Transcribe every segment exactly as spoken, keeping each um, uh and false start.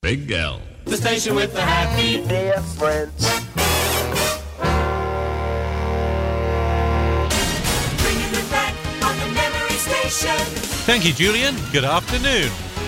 Big L. The station with the happy difference. Bringing it back on the memory station. Thank you, Julian. Good afternoon.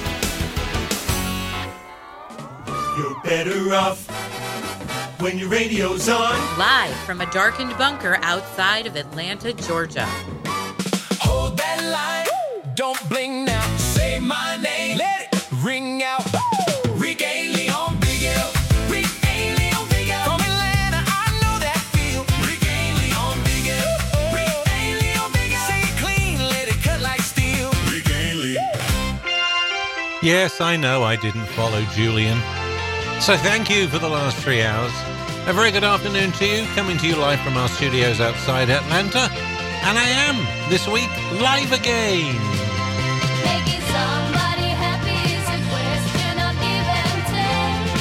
You're better off when your radio's on. Live from a darkened bunker outside of Atlanta, Georgia. Hold that line. Don't blink now. Say my name. Let it ring out. Rick Leon, Big L. Rick Leon, Big L. From Atlanta, I know that feel. Rick Leon, Big L. Rick Leon, Big L. Say it clean, let it cut like steel. Rick Leon. Yes, I know I didn't follow Julian. So thank you for the last three hours. A very good afternoon to you, coming to you live from our studios outside Atlanta. And I am, this week, live again. Making somebody happy is a question of give and take.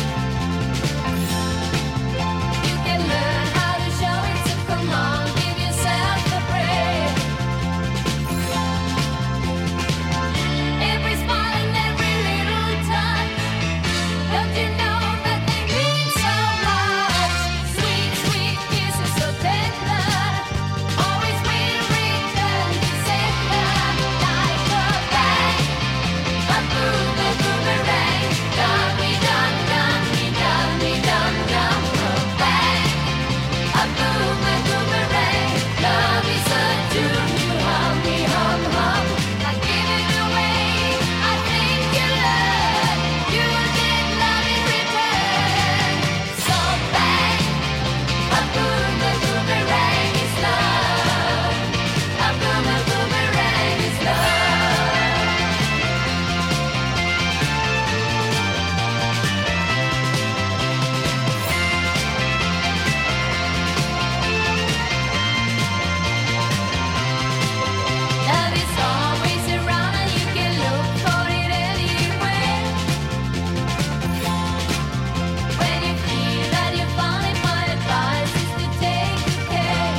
You can learn how to show it, so come on, give yourself a break. Every smile and every little touch, don't you know that they mean so much? Sweet, sweet kisses so tender, always will return to sender. Like a bang, a boom, a boomerang, dummy, dum, dummy, dummy, dum, dum, a bang, a boom, a boomerang, love is a tune you hum, me hum, hum. I give it away, I think you learn, you'll get love in return. So bang, a boom, a boomerang is love, a boom, a boomerang is love. Love is always around and you can look for it anywhere. When you feel that you found it, my advice is to take good care.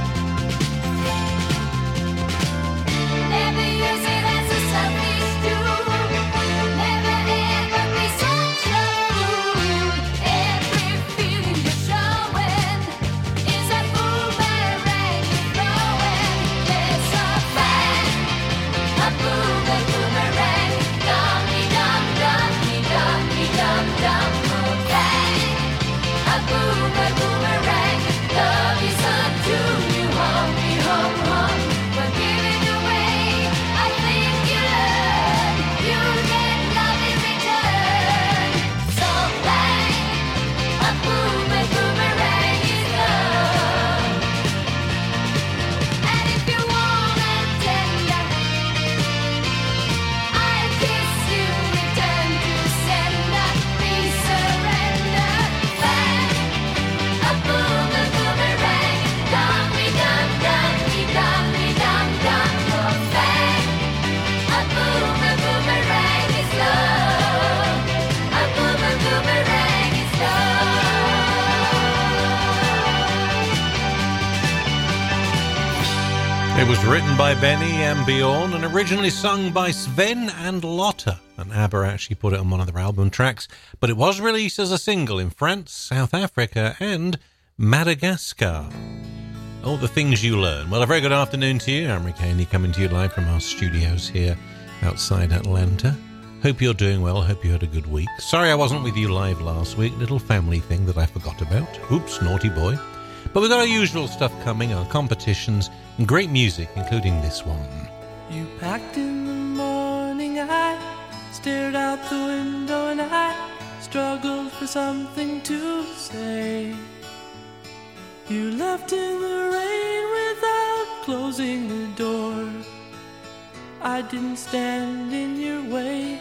Never use it as a selfish tool. Never ever be such a fool. Every feeling you're showing is a boomerang you're throwing. There's a bang, a boom, a boomerang, dummy, dum, dummy, dummy, dum, dum, a bang, a boom, a boomerang. Love is a tune you hum, me hum, hum. But give it away, I think you learn, you'll get love in return. So bang, a boom, a boomerang is love. And if you want a tender, I'll kiss you, return to sender, please surrender. Bang, a boom, a boomerang, dummy, dum, dummy, dummy, dum, dum, oh bang, a boom, a boomerang is love, a boom, a boomerang is love. It was written by Benny and Bjorn and originally sung by Sven and Lotta. And ABBA actually put it on one of their album tracks. But it was released as a single in France, South Africa and Madagascar. All the things you learn. Well, a very good afternoon to you. I'm Rick Haney coming to you live from our studios here outside Atlanta. Hope you're doing well. Hope you had a good week. Sorry I wasn't with you live last week. Little family thing that I forgot about. Oops, naughty boy. But we've got our usual stuff coming, our competitions, and great music, including this one. You packed in the morning, I stared out the window and I struggled for something to say. You left in the rain without closing the door. I didn't stand in your way.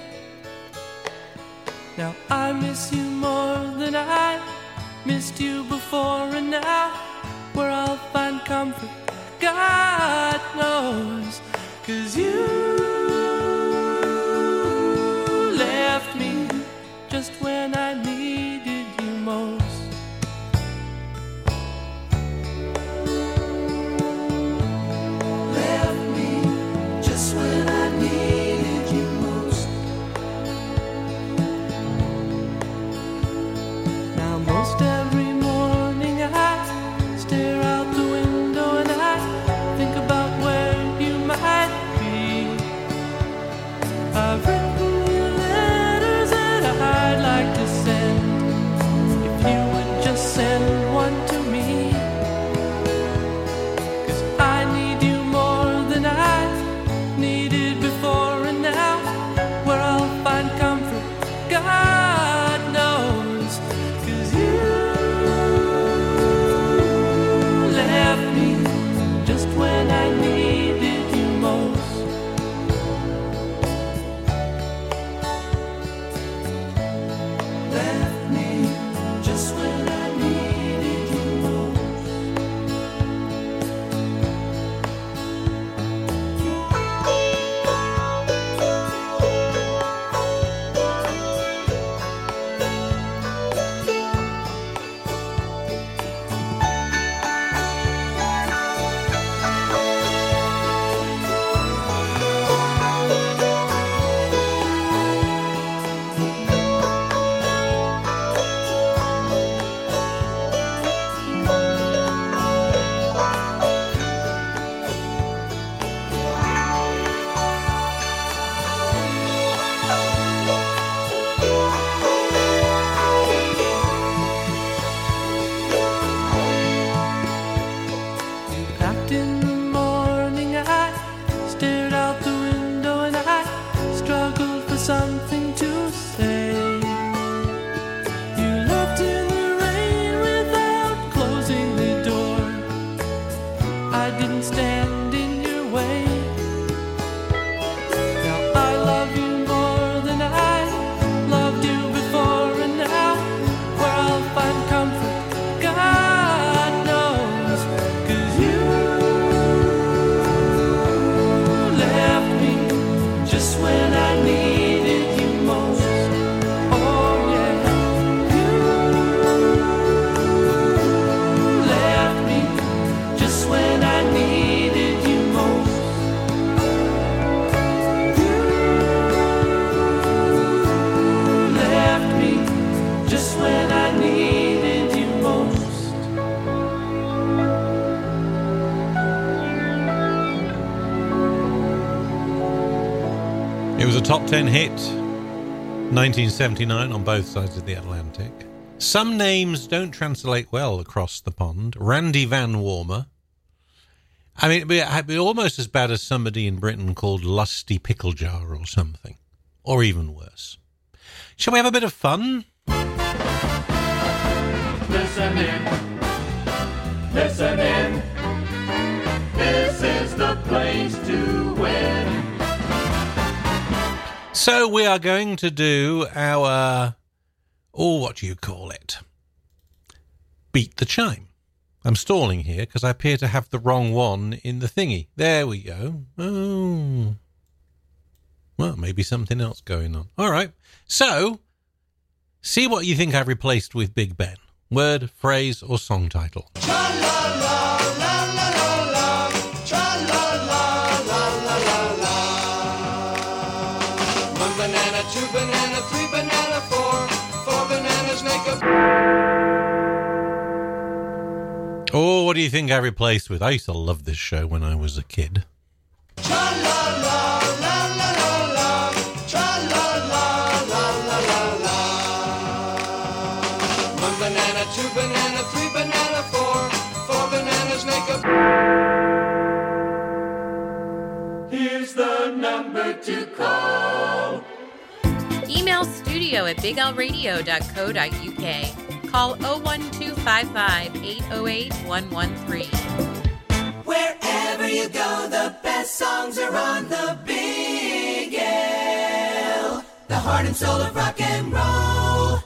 Now I miss you more than I missed you before, and now where I'll find comfort, God knows. 'Cause you left me just when I needed you most. Left me just when I needed you most. Most every morning I stare out the window and I think about where you might be. I've written you letters that I'd like to send. If you would just send one to me, 'cause I need you more than I needed before, and now where I'll find comfort, God knows. 'Cause you left me just when I needed you most. Left me just when I needed you most. Packed in the morning, I stared out the window and I struggled for something to say. You left in the rain without closing the door. I didn't stand in your way. Now I love you more than I loved you before, and now where I'll find comfort, God knows. 'Cause you left me just when I needed you most. Oh yeah, you left me just when I needed you most. You left me just when I needed you most. It was a top ten hit, nineteen seventy-nine, on both sides of the Atlantic. Some names don't translate well across the pond. Randy Van Warmer. I mean, it'd be, it'd be almost as bad as somebody in Britain called Lusty Pickle Jar or something. Or even worse. Shall we have a bit of fun? Listen in, listen in. This is the place to win. So we are going to do our, oh, what do you call it? Beat the chime. I'm stalling here because I appear to have the wrong one in the thingy. There we go. Oh. Well, maybe something else going on. All right. So, see what you think I've replaced with Big Ben. Word, phrase, or song title. One banana, two banana, three banana, four. Four bananas make a... Oh, what do you think I replaced with? I used to love this show when I was a kid. One banana, two banana, three banana, four. Four bananas make a... Here's the number to call. Email studio at big l radio dot co dot u k. Call oh one two five five, eight oh eight, one one three. Wherever you go, the best songs are on the Big L. The heart and soul of rock and roll.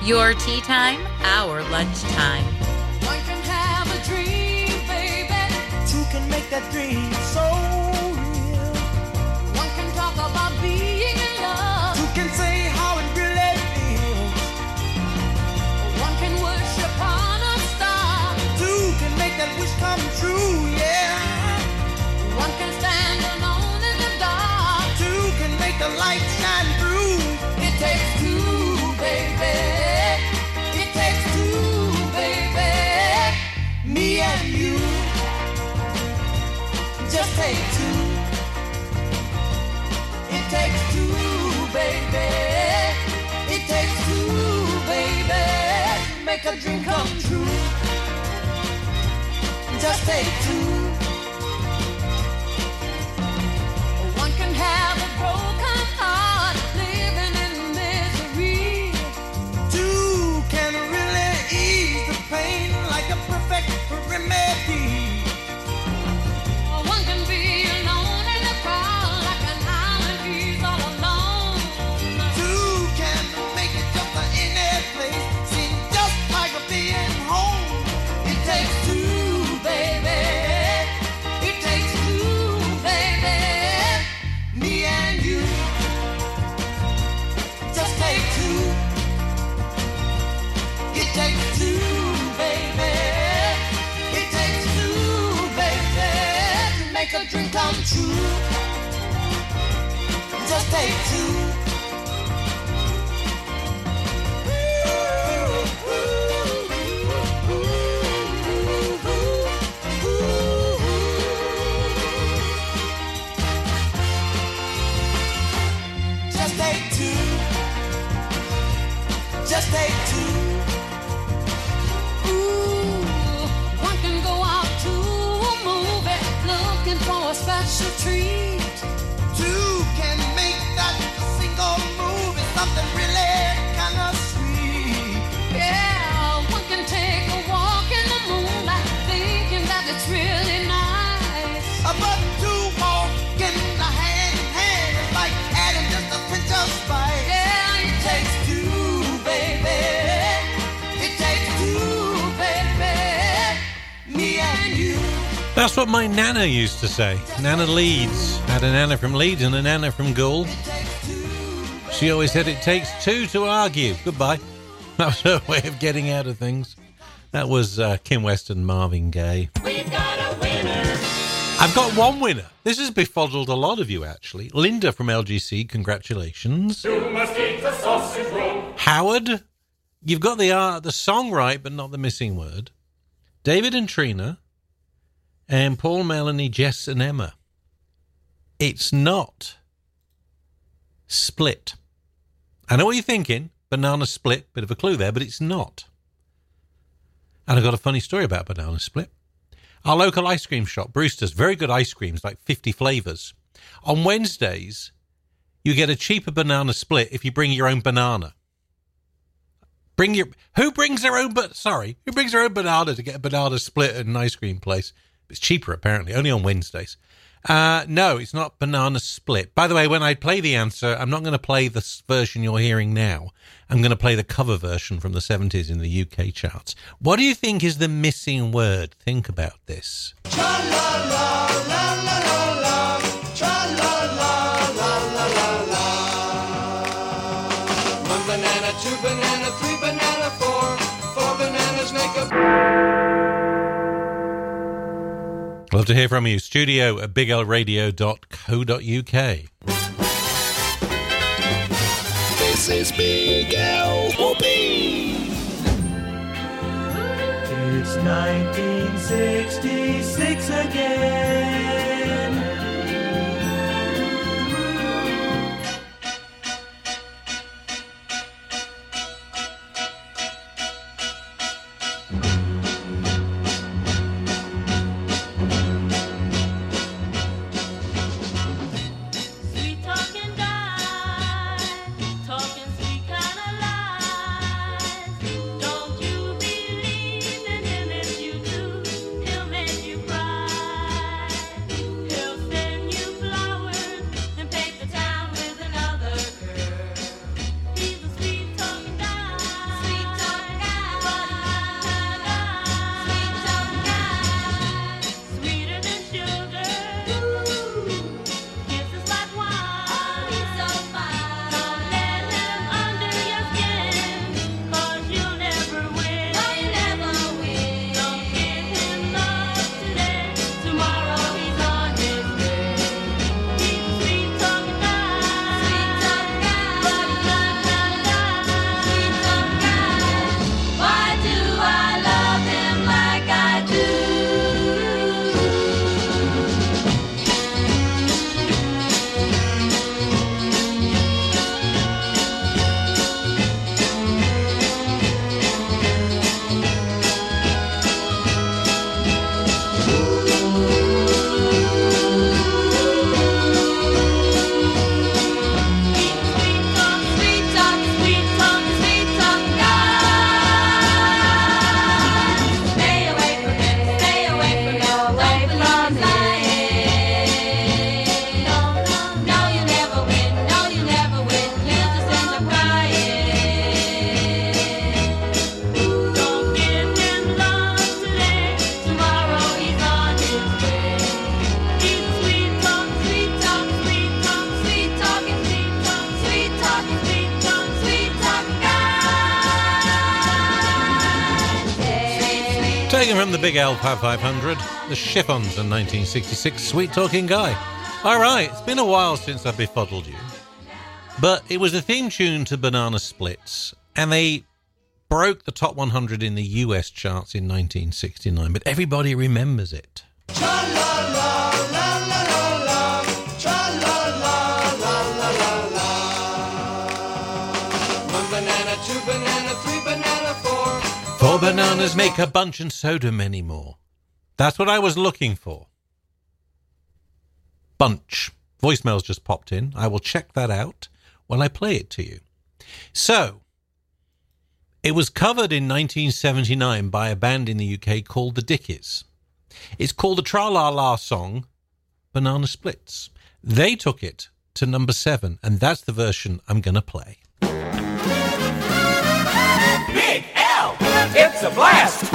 Your tea time, our lunchtime. One can have a dream, baby. Two can make that dream so real. One can talk about being in love. Two can say how it really feels. One can worship on a star. Two can make that wish come true, yeah. One can stand alone in the dark. Two can make the light shine through. It takes two, baby. It takes two, baby. Me and you. Just take two. It takes two, baby. It takes two, baby. Make a dream come true. Just take two. One can have a broken heart, living in misery. Two can really ease the pain like a perfect remedy. One can be alone in a crowd, like an island he's all alone. Two can make it just any place seem just like a being home. It takes two, baby. It takes two, baby. Me and you. Just take two. It takes two, baby. It takes two, baby, to make a dream come true. Just take two. Just take two. Just take two. Ooh, one can go out to a movie looking for a special treat. Two can make that single move. It's something really kind of sweet. Yeah, one can take a walk in the moonlight thinking that it's really nice. But two walk in the hand in hand. It's like adding just a pinch of spice. Yeah, it takes two, baby. It takes two, baby. Me and you. That's what my nana used to say. Nana Leeds. Had a nana from Leeds and a nana from Goole. She always said it takes two to argue. Goodbye. That was her way of getting out of things. That was uh, Kim West and Marvin Gaye. We've got a winner. I've got one winner. This has befuddled a lot of you, actually. Linda from L G C, congratulations. You must eat the sausage roll. Howard, you've got the uh, the song right, but not the missing word. David and Trina, and Paul, Melanie, Jess and Emma. It's not split. I know what you're thinking. Banana split, bit of a clue there, but it's not. And I've got a funny story about banana split. Our local ice cream shop, Brewster's, very good ice creams, like fifty flavours. On Wednesdays, you get a cheaper banana split if you bring your own banana. Bring your who brings their own but sorry, who brings their own banana to get a banana split at an ice cream place? It's cheaper apparently, only on Wednesdays. Uh, no, it's not banana split. By the way, when I play the answer, I'm not going to play the version you're hearing now. I'm going to play the cover version from the seventies in the U K charts. What do you think is the missing word? Think about this. One banana, two banana, three banana, four. Four bananas make a... Love to hear from you. Studio at big l radio dot co dot u k. This is Big L Whoopee. It's nineteen sixty-six again. Sweet talking guy, talking sweet kind of lies. Don't you believe in him? If you do, he'll make you cry. Taken from the Big L five hundred, the Chiffons in nineteen sixty-six, Sweet Talking Guy. All right, it's been a while since I befuddled you, but it was the theme tune to Banana Splits, and they broke the top one hundred in the U S charts in nineteen sixty-nine, but everybody remembers it. One banana, two banana, three banana, four. Four bananas make a bunch and so do many more. That's what I was looking for. Bunch. Voicemails just popped in. I will check that out when I play it to you. So, it was covered in nineteen seventy-nine by a band in the U K called the Dickies. It's called the Tra-La-La song, Banana Splits. They took it to number seven, and that's the version I'm going to play. Big L, it's a blast.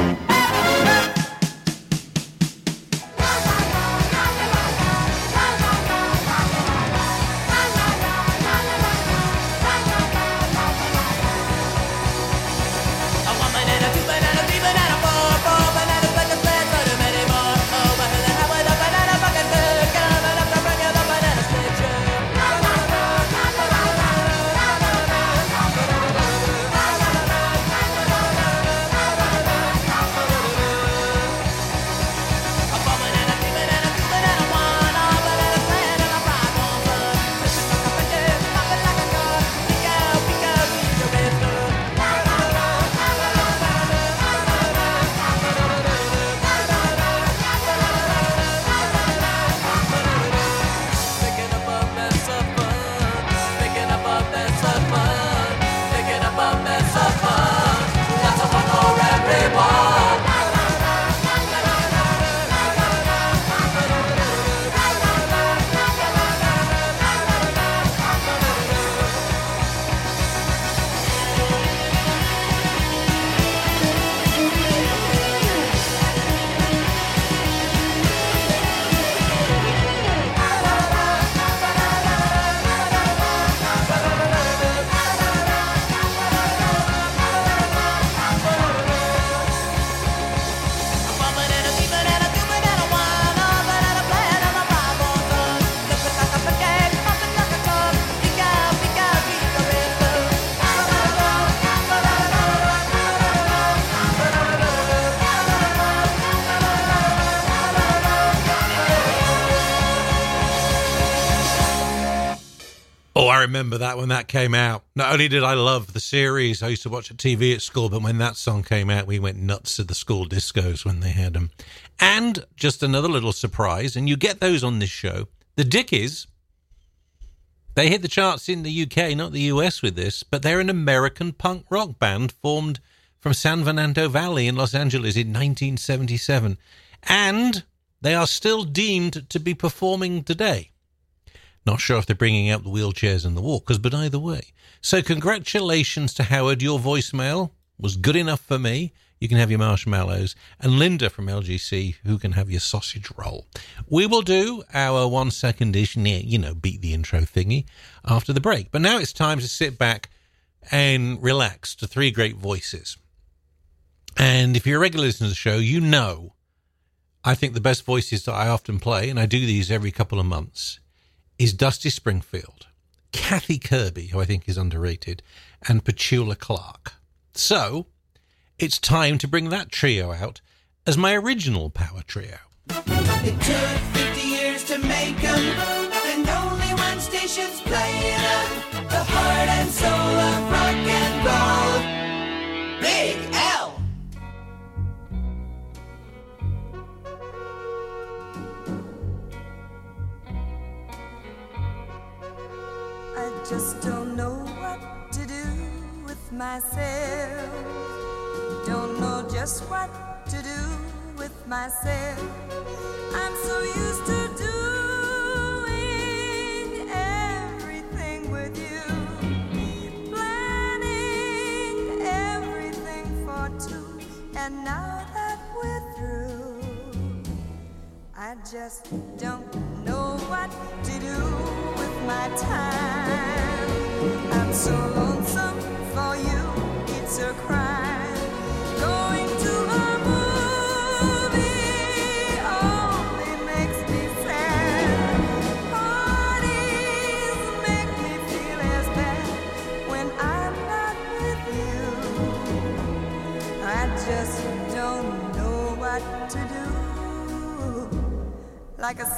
I remember that when that came out. Not only did I love the series, I used to watch it T V at school, but when that song came out, we went nuts to the school discos when they had them. And just another little surprise, and you get those on this show, the Dickies, they hit the charts in the U K, not the U S with this, but they're an American punk rock band formed from San Fernando Valley in Los Angeles in nineteen seventy-seven. And they are still deemed to be performing today. Not sure if they're bringing out the wheelchairs and the walkers, but either way. So congratulations to Howard. Your voicemail was good enough for me. You can have your marshmallows. And Linda from L G C, who can have your sausage roll. We will do our one-second-ish, you know, beat the intro thingy after the break. But now it's time to sit back and relax to three great voices. And if you're a regular listener to the show, you know I think the best voices that I often play, and I do these every couple of months, is Dusty Springfield, Kathy Kirby, who I think is underrated, and Petula Clark. So, it's time to bring that trio out as my original power trio. It took fifty years to make them, and only one station's playing them. The heart and soul of rock and roll. Big L. I just don't know what to do with myself. Don't know just what to do with myself. I'm so used to doing everything with you, planning everything for two. And now that we're through, I just don't know what to do with my time. I'm so lonesome for you, it's a crime. Going to a movie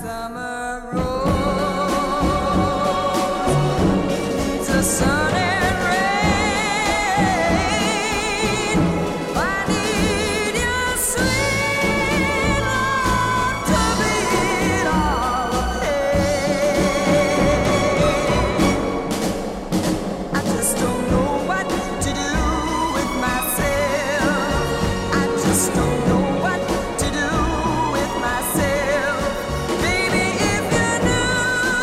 summer rose. Needs a sun and rain. I need your sweet love to beat all the pain. I just don't know what to do with myself. I just don't know what to do with myself. Baby, if your new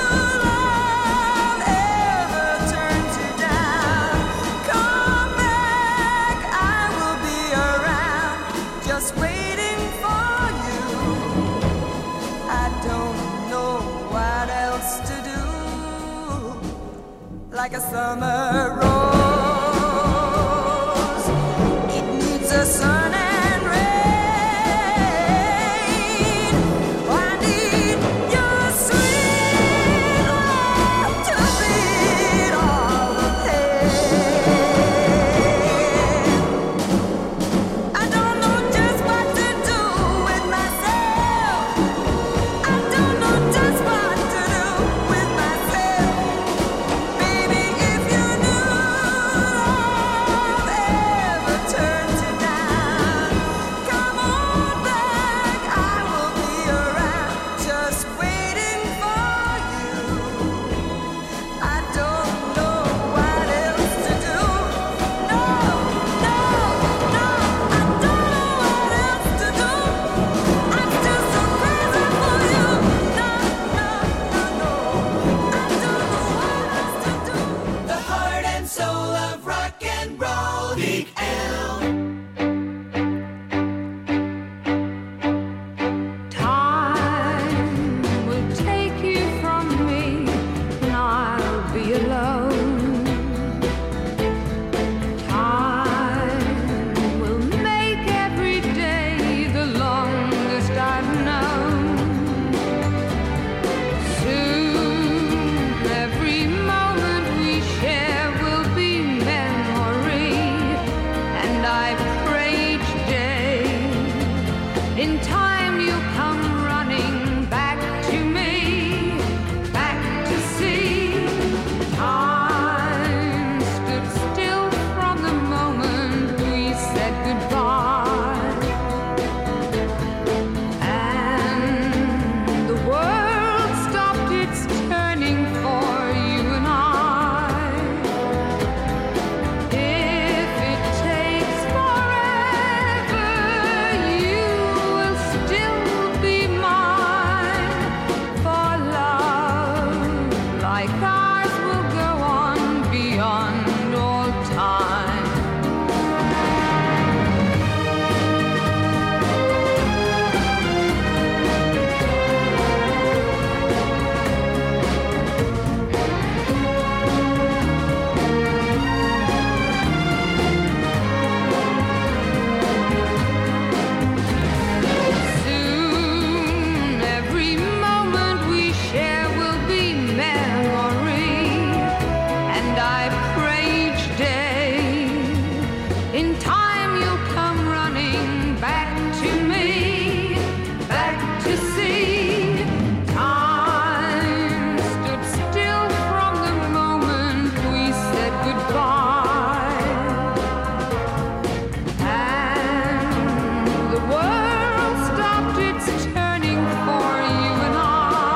love ever turns you down, come back, I will be around, just waiting for you. I don't know what else to do, like a summer rose. It needs a sun and rain. I need your sweet love to beat all the pain. I don't know just what to do with myself. I don't know just what to do with myself. Baby, if your new love ever turns you down, come on back, I will be around, just waiting for you. I don't know what else to do. No, no, no, I don't know what else to do. I'm still so crazy for you. No, no, no, no, I don't know what else to do. The heart and soul of rock and roll. Big L. Time will take you from me, and I'll be alone. Time will make every day the longest I've known. Soon, every moment we share will be memory, and I pray each day in time you come running back to me, back to see. Time stood still from the moment we said goodbye, and the world stopped its turning for you and I. If it takes forever, you will still be mine, for love like ours will go on beyond all time. Soon, every moment we share will be memory, and I pray each day in time you'll come running back to me, back to see. Time stood still from the moment we said goodbye, and the world stopped its turning for you and I.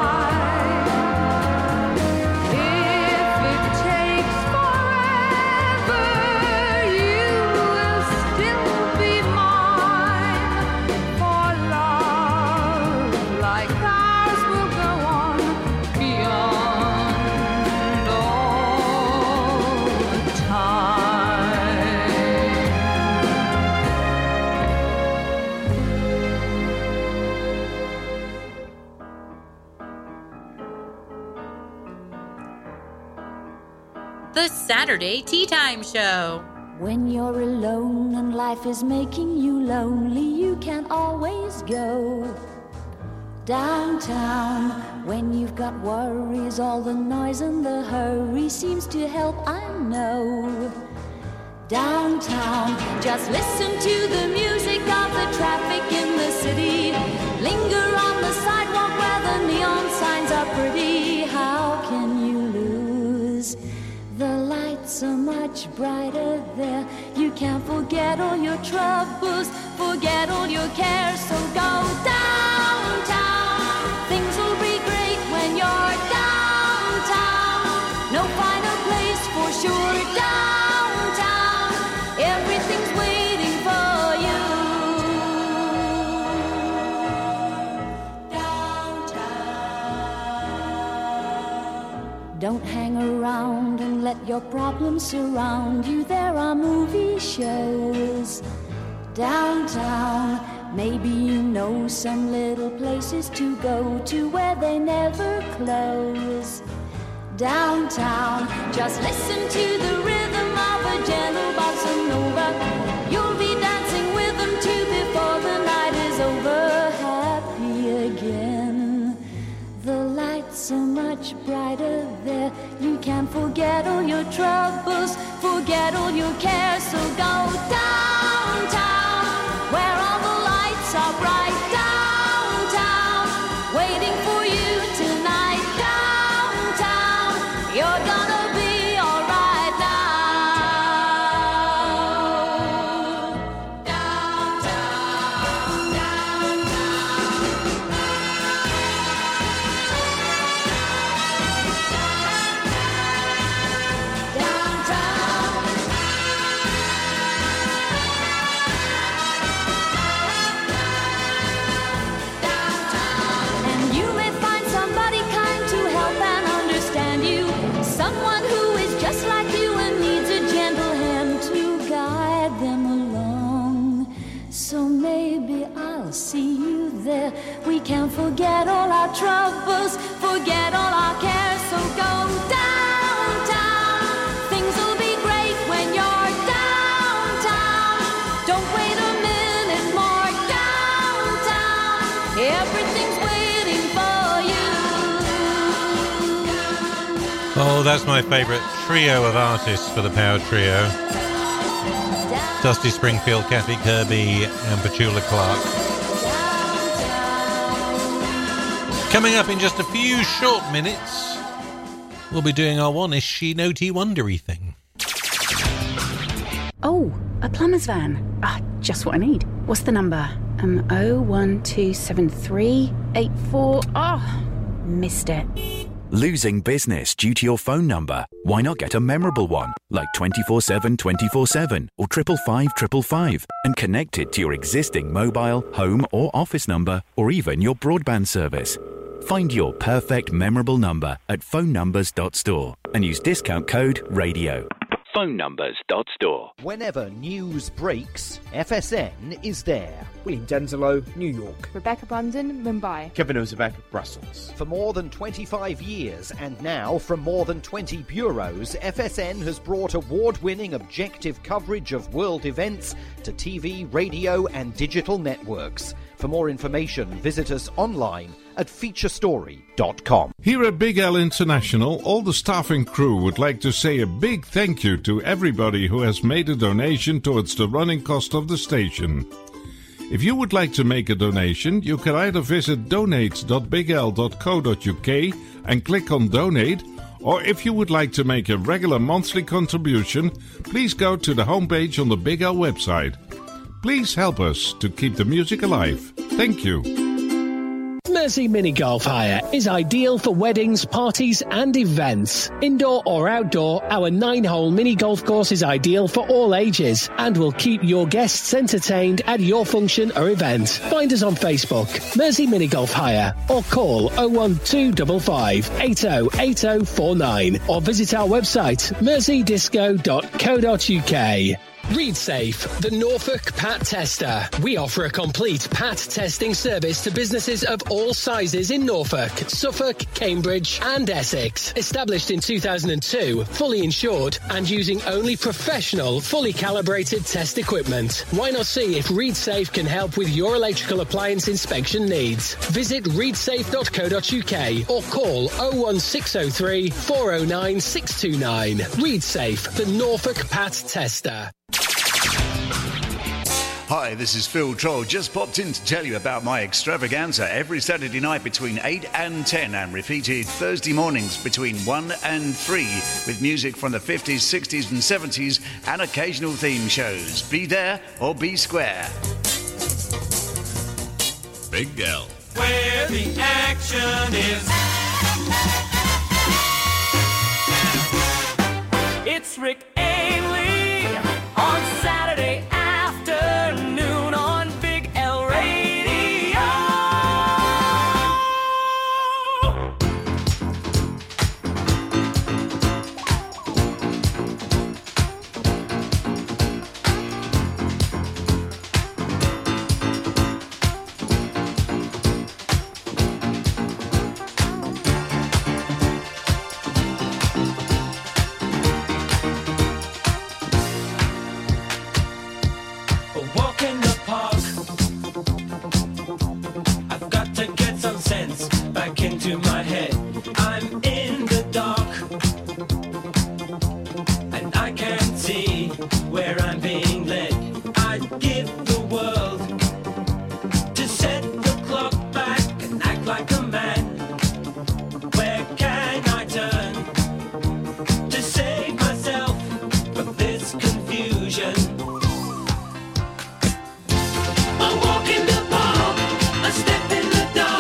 If it takes forever, you will still be mine, for love like ours will go on beyond all time. The Saturday Tea Time Show. When you're alone and life is making you lonely, you can always go downtown. When you've got worries, all the noise and the hurry seems to help, I know. downtown. Just listen to the music of the traffic in the city. Linger on the sidewalk where the neon signs are pretty. How can you lose? The lights are much brighter there. You can't forget all your troubles, forget all your cares. So go downtown. Things will be great when you're downtown. No finer place for sure. Downtown, everything's waiting for you. Downtown. Don't hang around and let your problems surround you. There are movie shows downtown. Maybe you know some little places to go to where they never close. Downtown, just listen to the rhythm of a gentle bossa nova. You'll be dancing with them too before the night is over. Happy again. The lights are much brighter there. You can forget all your troubles, forget all your cares. So go downtown, where all the lights are bright. Downtown, waiting for you tonight. Downtown, you're gonna be alright now. Downtown, and you may find somebody kind to help and understand you. Someone who is just like you and needs a gentle hand to guide them along. So maybe I'll see you there. We can forget all our troubles, forget all our cares. So go downtown. Things will be great when you're downtown. Don't wait a minute more. Downtown, everything's waiting for you. Oh, that's my favourite trio of artists for the Power Trio. Dusty Springfield, Kathy Kirby and Petula Clark. Coming up in just a few short minutes, we'll be doing our one Is She Notey Wondery thing. Oh, a plumber's van. Ah, just what I need. What's the number? Um, oh one two seven three eight four. Oh, missed it. Losing business due to your phone number? Why not get a memorable one, like twenty-four seven twenty-four seven or triple five triple five, and connect it to your existing mobile, home or office number, or even your broadband service. Find your perfect memorable number at phone numbers dot store and use discount code RADIO. phone numbers dot store. Whenever news breaks, F S N is there. William Denzelo, New York. Rebecca Brandon, Mumbai. Kevin Ozebek, Brussels. For more than twenty-five years, and now from more than twenty bureaus, F S N has brought award-winning objective coverage of world events to T V, radio and digital networks. For more information, visit us online at feature story dot com. Here at Big L International, all the staff and crew would like to say a big thank you to everybody who has made a donation towards the running cost of the station. If you would like to make a donation, you can either visit donate dot big l dot co dot u k and click on Donate, or if you would like to make a regular monthly contribution, please go to the homepage on the Big L website. Please help us to keep the music alive. Thank you. Mersey Mini Golf Hire is ideal for weddings, parties and events. Indoor or outdoor, our nine-hole mini golf course is ideal for all ages and will keep your guests entertained at your function or event. Find us on Facebook, Mersey Mini Golf Hire, or call oh one two five five eight oh eight oh four nine or visit our website, mersey disco dot co dot u k. ReadSafe, the Norfolk Pat Tester. We offer a complete Pat testing service to businesses of all sizes in Norfolk, Suffolk, Cambridge and Essex. Established in two thousand two, fully insured and using only professional, fully calibrated test equipment. Why not see if ReadSafe can help with your electrical appliance inspection needs? Visit read safe dot co dot u k or call oh one six oh three four oh nine six two nine. ReadSafe, the Norfolk Pat Tester. Hi, this is Phil Troll. Just popped in to tell you about my extravaganza every Saturday night between eight and ten and repeated Thursday mornings between one and three with music from the fifties, sixties and seventies and occasional theme shows. Be there or be square. Big L. Where the action is. It's Rick Ainley on Saturday afternoon on Big L Radio. Into my head, I'm in the dark, and I can't see where I'm being led. I'd give the world to set the clock back and act like a man. Where can I turn to save myself from this confusion? I walk in the park, I step in the dark.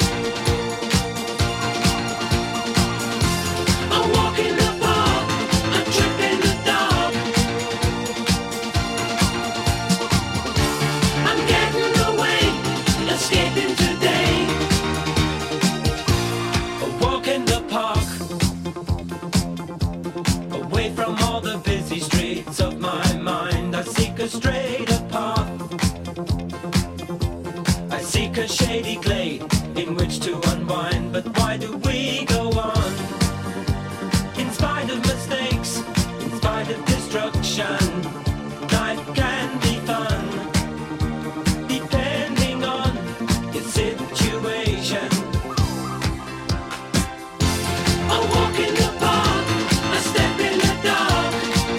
Straighter path. I seek a shady glade in which to unwind, but why do we go on? In spite of mistakes, in spite of destruction, life can be fun, depending on your situation. I walk in the park, I step in the dark.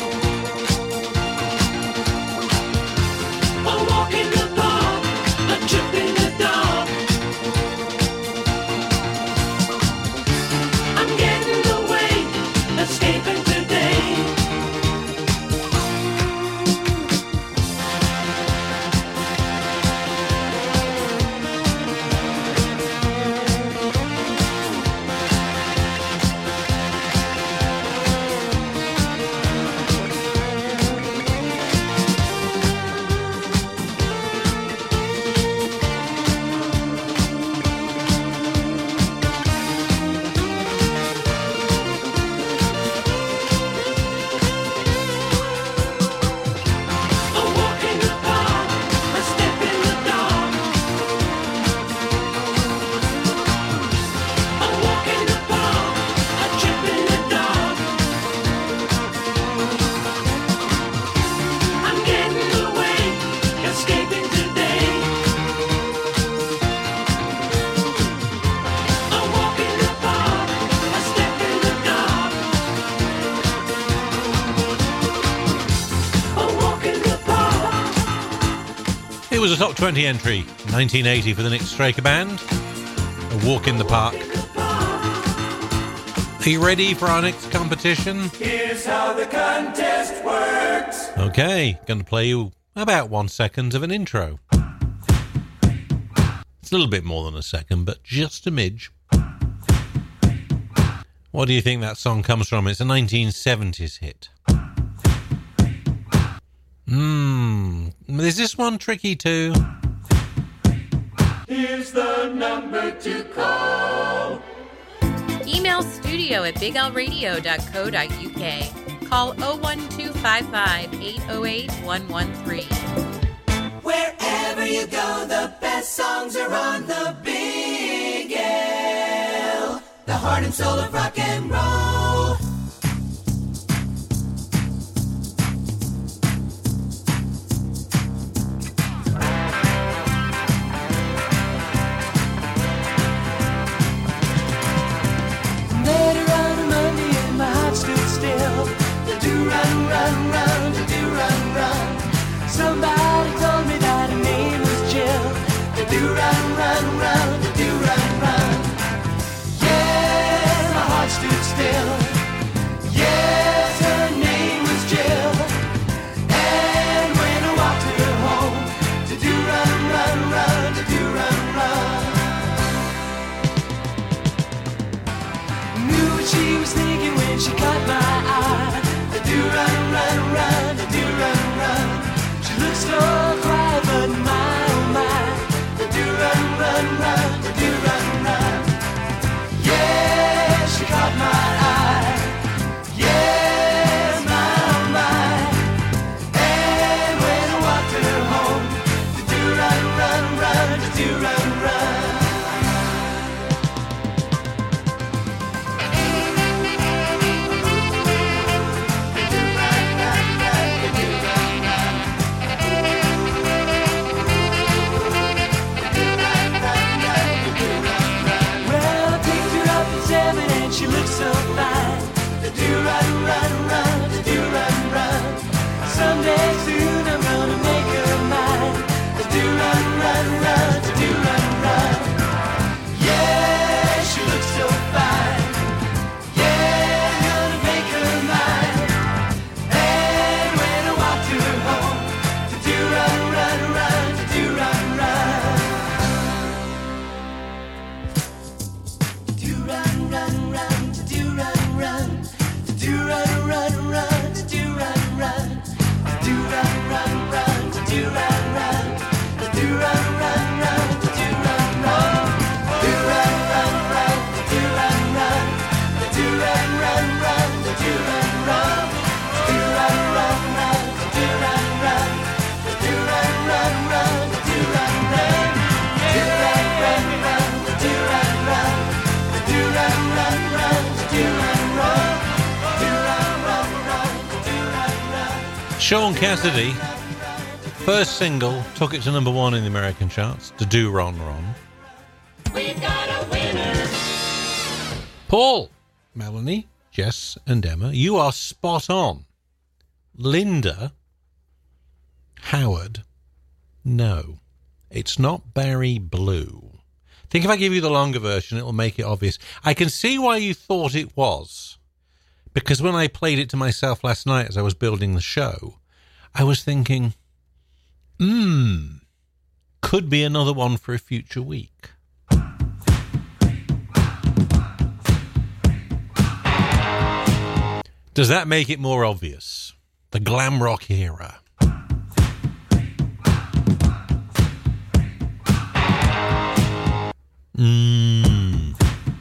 It was a top twenty entry, nineteen eighty for the Nick Straker Band, A Walk in the Park. Are you ready for our next competition? Here's how the contest works. Okay, going to play you about one second of an intro. It's a little bit more than a second, but just a midge. What do you think that song comes from? It's a nineteen seventies hit. Hmm, is this one tricky too? Here's the number to call. Email studio at big l radio dot co dot u k. Call oh one two five five, eight oh eight, one one three. Wherever you go, the best songs are on the Big L. The heart and soul of rock and roll. Later on a Monday and my heart stood still. The do run, run, run, the do run, run. Somebody told me that was thinking when she caught my eye. I do run, run, run, I do run, run. She looks so quiet, but my, oh my. I do run, run, run, I do run, run. Yeah, she caught my eye. Yes, my, oh my. And when I walked her home, I do run, run, run, I do run, run. She looks so fine. To do run, run, run, to do run, run. Someday soon I'm gonna make her mine. To do run, run, run, to do run, run. Yeah, she looks so fine. Yeah, I'm gonna make her mine. And when I walk to her home, to do run, run, run, to do run, run. To do run, run, run. Run, to do run, run, run, to do run, run, to do run, run, run, to do run, run, to do run, run, run, to do run, run, do run, run, run, to do run, run, to do run, run, run, to do run, run, to do run, run, run, to do run, run, to do run, run, run, to do run, run, do run, run, run, to do run, run, to do run, run, run, to do run. Sean Cassidy, first single, took it to number one in the American charts, to Do Ron Ron. We've got a winner. Paul, Melanie, Jess and Emma, you are spot on. Linda, Howard, no, it's not Barry Blue. I think if I give you the longer version, it will make it obvious. I can see why you thought it was, because when I played it to myself last night as I was building the show, I was thinking, hmm, could be another one for a future week. Does that make it more obvious? The glam rock era. Mmm.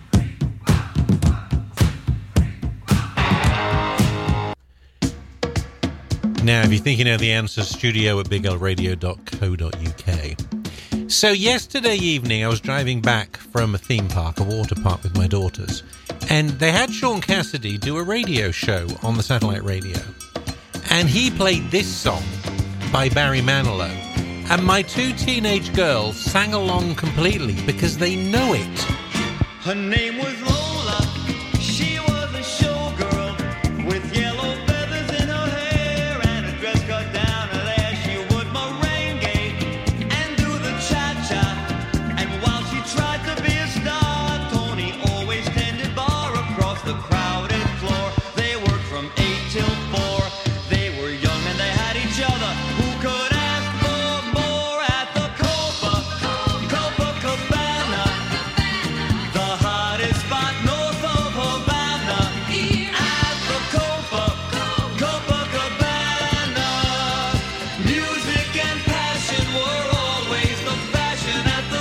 Now, if you're thinking of the answer, studio at big l radio dot co dot u k. So yesterday evening, I was driving back from a theme park, a water park with my daughters, and they had Sean Cassidy do a radio show on the satellite radio. And he played this song by Barry Manilow. And my two teenage girls sang along completely because they know it. Her name was Lola. She was a showgirl with yellow feathers in her hair and a dress cut down her there. She would merengue and do the cha-cha. And while she tried to be a star, Tony always tended bar across the crowded floor. They worked from eight till four. They were young and they had each other. Who could ask for more at the Copa, Copacabana, the hottest spot north of Havana. At the Copa, Copacabana, music and passion were always the fashion at the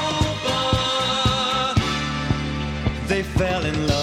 Copa. They fell in love.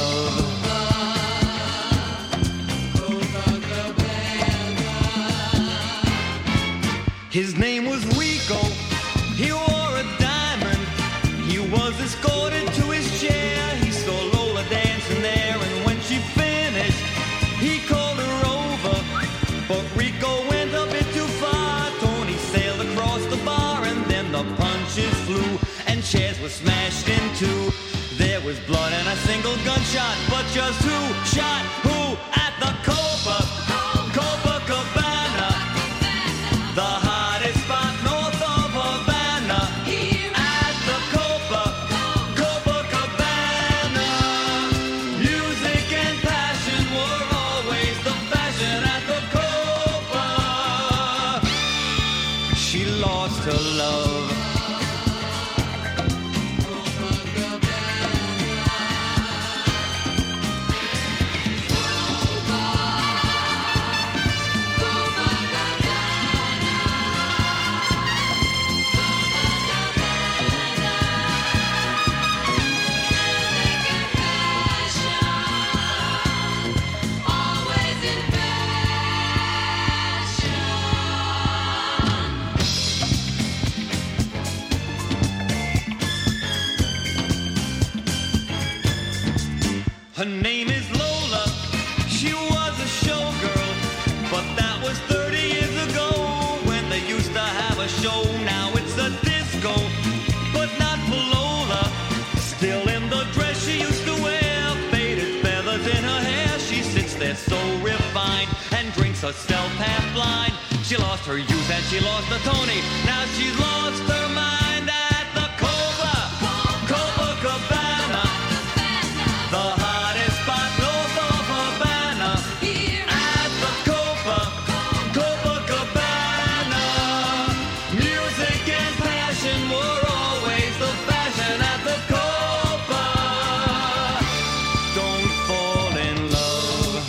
His name was Rico. He wore a diamond. He was escorted to his chair. He saw Lola dancing there, and when she finished, he called her over. But Rico went a bit too far. Tony sailed across the bar, and then the punches flew, and chairs were smashed in two. There was blood and a single gunshot, but just who shot who at the Copa, Copacabana, the hottest spot north of Havana. At the Copa, Copacabana, music and passion were always the fashion at the Copa. She lost her love. name is Lola. She was a showgirl, but that was thirty years ago when they used to have a show. Now it's a disco, but not for Lola. Still in the dress she used to wear, faded feathers in her hair. She sits there so refined and drinks herself half blind. She lost her youth and she lost the Tony. Now she's lost her mind at the Cobra, Copacabana, the hottest spot north of Havana. At the Copa, Copacabana, music and passion were always the fashion at the Copa. Don't fall in love.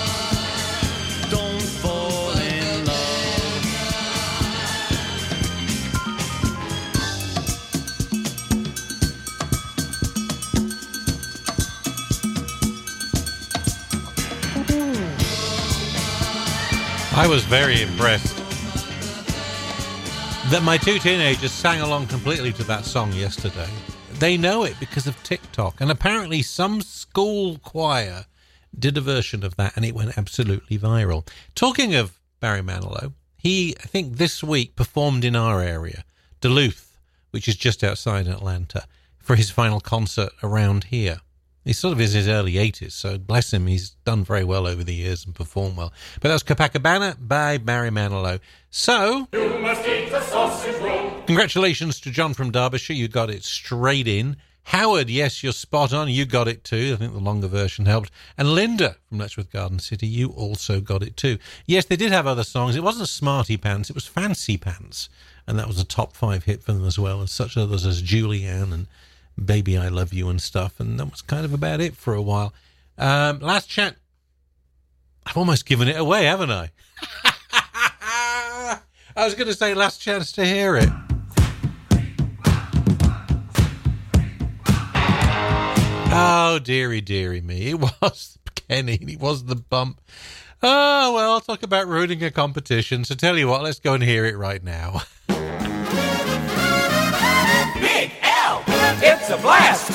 Don't fall in love. I was very impressed that my two teenagers sang along completely to that song yesterday. They know it because of TikTok, and apparently some school choir did a version of that and it went absolutely viral. Talking of Barry Manilow, he, I think this week, performed in our area, Duluth, which is just outside Atlanta, for his final concert around here. He's sort of in his early eighties, so bless him, he's done very well over the years and performed well. But that was Copacabana by Barry Manilow. So, You must eat the sausage roll. congratulations to John from Derbyshire, you got it straight in. Howard, yes, you're spot on, you got it too. I think the longer version helped. And Linda from Letchworth Garden City, you also got it too. Yes, they did have other songs. It wasn't Smarty Pants, it was Fancy Pants. And that was a top five hit for them as well, as such others as Julianne and Baby I Love You and stuff. And that was kind of about it for a while. Um, last chat. I've almost given it away, haven't I? I was going to say last chance to hear it. Oh, dearie, dearie me. It was Kenny. It was the bump. Oh, well, I'll talk about ruining a competition. So tell you what, let's go and hear it right now. Big L, it's a blast.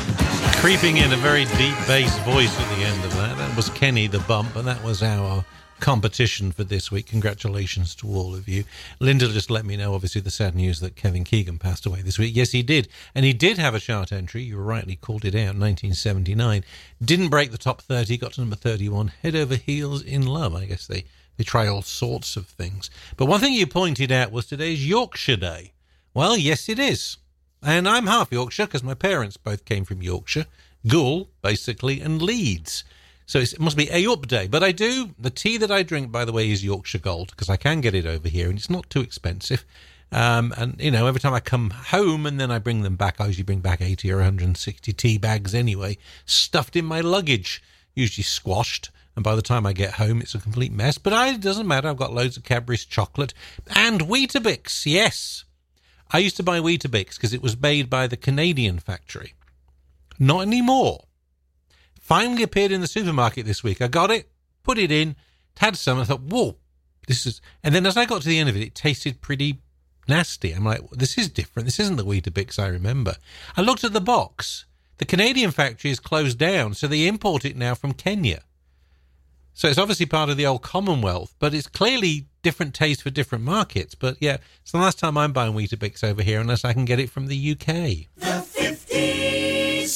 Creeping in a very deep bass voice at the end of that. That was Kenny the Bump, and that was our competition for this week. Congratulations to all of you. Linda just let me know, obviously, the sad news that Kevin Keegan passed away this week. Yes, he did. And he did have a chart entry. You rightly called it out, nineteen seventy-nine. Didn't break the top thirty, got to number thirty-one. Head over heels in love. I guess they, they try all sorts of things. But one thing you pointed out was today's Yorkshire Day. Well, yes, it is. And I'm half Yorkshire because my parents both came from Yorkshire. Goole, basically, and Leeds. So it's, it must be a up day. But I do, the tea that I drink, by the way, is Yorkshire Gold, because I can get it over here, and it's not too expensive. Um, and, you know, every time I come home and then I bring them back, I usually bring back eighty or one hundred sixty tea bags anyway, stuffed in my luggage, usually squashed. And by the time I get home, it's a complete mess. But I, it doesn't matter. I've got loads of Cadbury's chocolate and Weetabix, yes. I used to buy Weetabix because it was made by the Canadian factory. Not anymore. Finally appeared in the supermarket this week. I got it, put it in, had some. I thought, whoa, this is... And then as I got to the end of it, it tasted pretty nasty. I'm like, this is different. This isn't the Weetabix I remember. I looked at the box. The Canadian factory is closed down, so they import it now from Kenya. So it's obviously part of the old Commonwealth, but it's clearly different taste for different markets. But yeah, it's the last time I'm buying Weetabix over here unless I can get it from the U K. The fifties.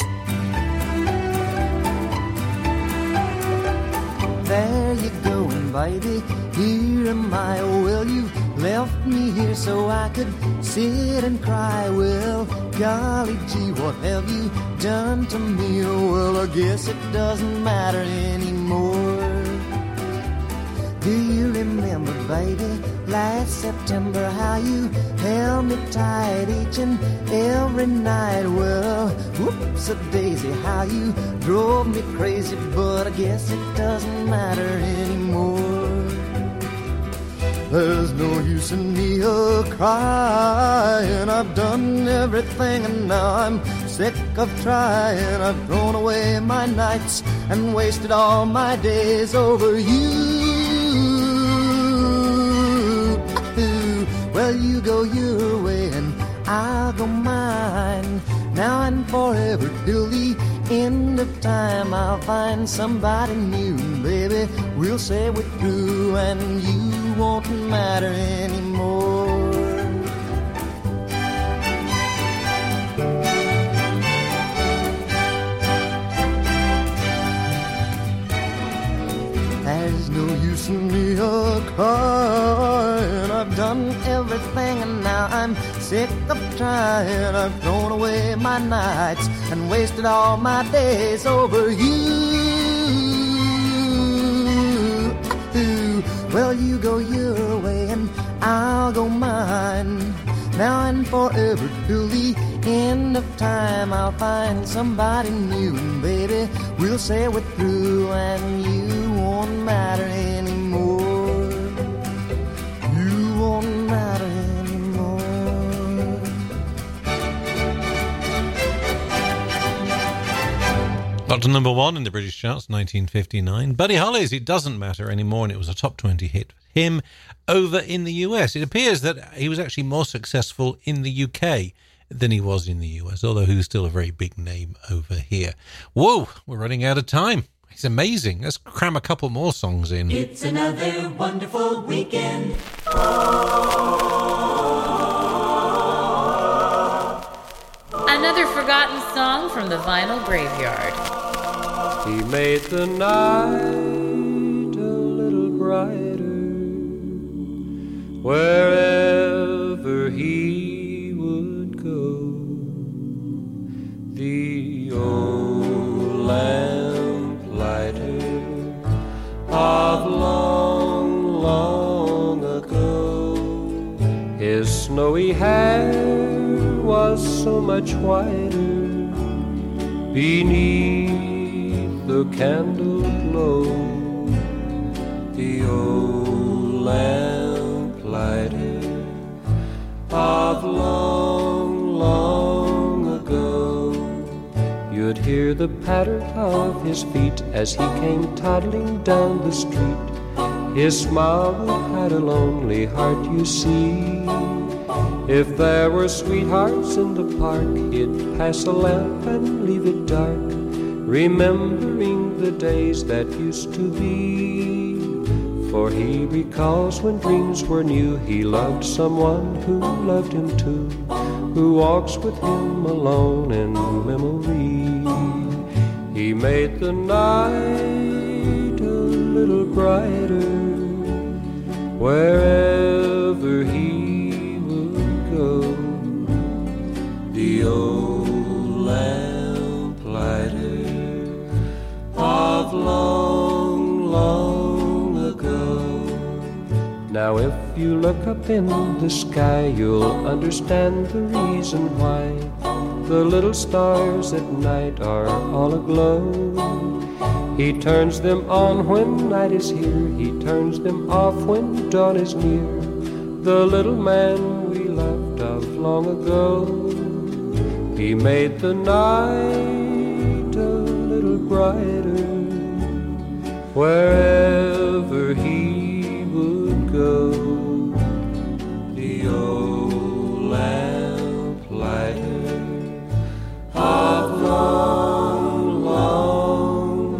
There you going, baby, here am I. Well, you left me here so I could sit and cry. Well, golly gee, what have you done to me? Well, I guess it doesn't matter anymore. Do you remember, baby, last September, how you held me tight each and every night? Well, whoops a daisy, how you drove me crazy, but I guess it doesn't matter anymore. There's no use in me a-crying. I've done everything and now I'm sick of trying. I've thrown away my nights and wasted all my days over you. Well, you go your way and I'll go mine. Now and forever till the end of time, I'll find somebody new. Baby, we'll say we're through and you won't matter anymore. There's no use in me a-crying. I've done everything and now I'm sick of trying. I've thrown away my nights and wasted all my days over you. Well, you go your way and I'll go mine. Now and forever till the end of time, I'll find somebody new. And baby, we'll say we're through and you won't matter anymore. You won't matter anymore. Got to number one in the British charts, nineteen fifty-nine. Buddy Holly's It Doesn't Matter Anymore, and it was a top twenty hit for him over in the U S. It appears that he was actually more successful in the U K than he was in the U S, although he was still a very big name over here. Whoa, we're running out of time. It's amazing. Let's cram a couple more songs in. It's another wonderful weekend. Another forgotten song from the Vinyl Graveyard. He made the night a little brighter wherever he would go. The old lamplighter of long, long ago. His snowy hair was so much whiter beneath the candle glow. The old lamplighter of long, long ago. You'd hear the patter of his feet as he came toddling down the street. His smile would hide a lonely heart, you see. If there were sweethearts in the park, he'd pass a lamp and leave it dark, remembering the days that used to be. For he recalls when dreams were new, he loved someone who loved him too, who walks with him alone in memory. He made the night a little brighter wherever he would go. The old lamplighter of long, long ago. Now if you look up in the sky, you'll understand the reason why the little stars at night are all aglow. He turns them on when night is here, he turns them off when dawn is near. The little man we loved of long ago, he made the night a little brighter wherever he would go. The old lamplighter of long, long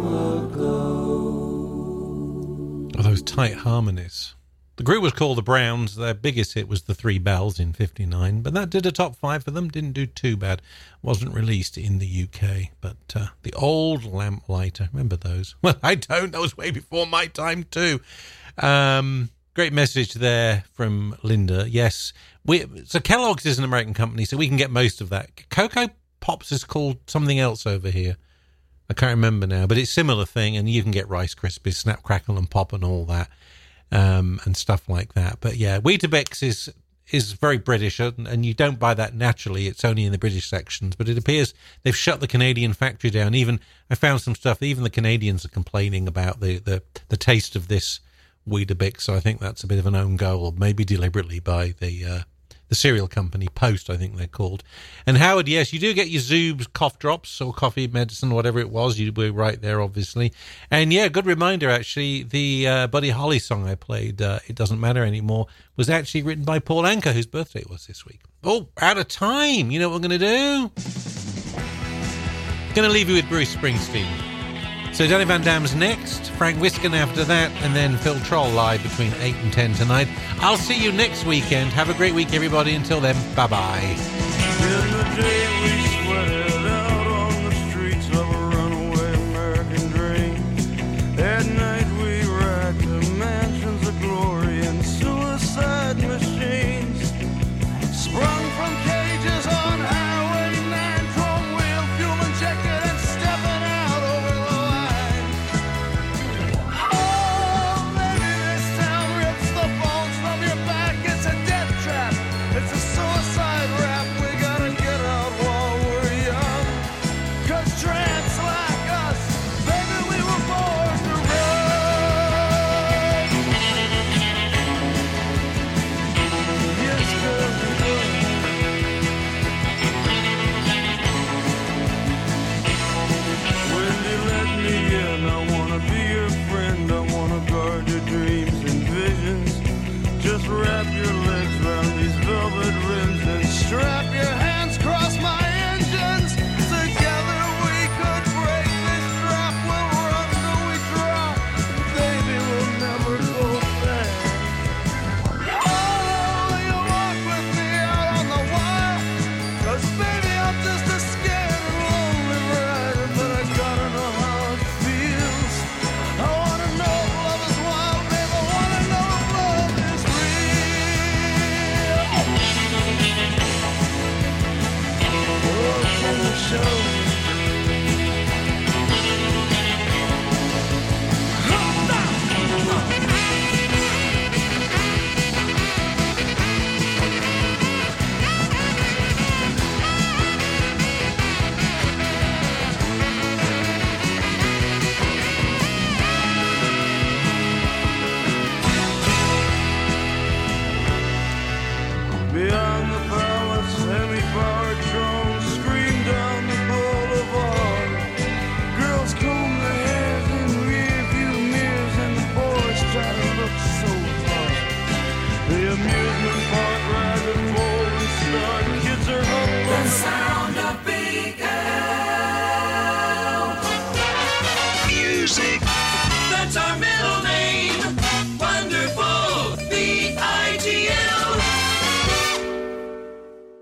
ago. Oh, those tight harmonies. The group was called the Browns. Their biggest hit was The Three Bells in fifty-nine, but that did a top five for them. Didn't do too bad. Wasn't released in the U K. But uh, the old lamplighter, remember those? Well, I don't. That was way before my time too. Um, great message there from Linda. Yes, we. So Kellogg's is an American company, so we can get most of that. Cocoa Pops is called something else over here. I can't remember now, but it's a similar thing, and you can get Rice Krispies, Snap, Crackle, and Pop, and all that. Um, and stuff like that. But yeah, Weetabix is is very British, and, and you don't buy that naturally. It's only in the British sections. But it appears they've shut the Canadian factory down. Even I found some stuff. Even the Canadians are complaining about the the, the taste of this Weetabix. So I think that's a bit of an own goal, maybe deliberately by the uh, the cereal company Post, I think they're called. And Howard, yes, you do get your Zoob's cough drops or coffee medicine, whatever it was. You were right there, obviously. And yeah, good reminder, actually, the uh, Buddy Holly song I played, uh, It Doesn't Matter Anymore, was actually written by Paul Anka, whose birthday it was this week. Oh, out of time. You know what we're going to do? Going to leave you with Bruce Springsteen. So Danny Van Dam's next, Frank Wiskin after that, and then Phil Troll live between eight and ten tonight. I'll see you next weekend. Have a great week, everybody. Until then, bye-bye.